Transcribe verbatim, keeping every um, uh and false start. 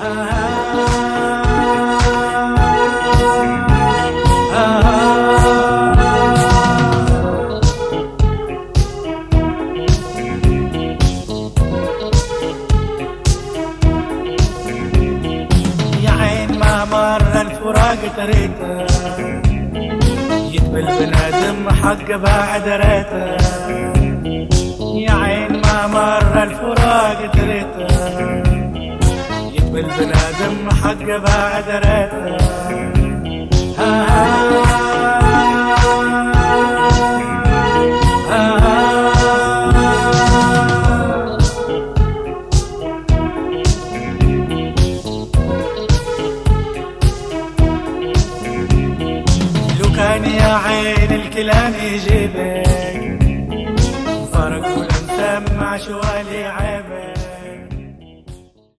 الفراق تريته يتبل بنادم حق بعد ريته، يا عين ما مر الفراق تريته يتبل بنادم حق بعد ريته. كان يا عين الكلام يجيبه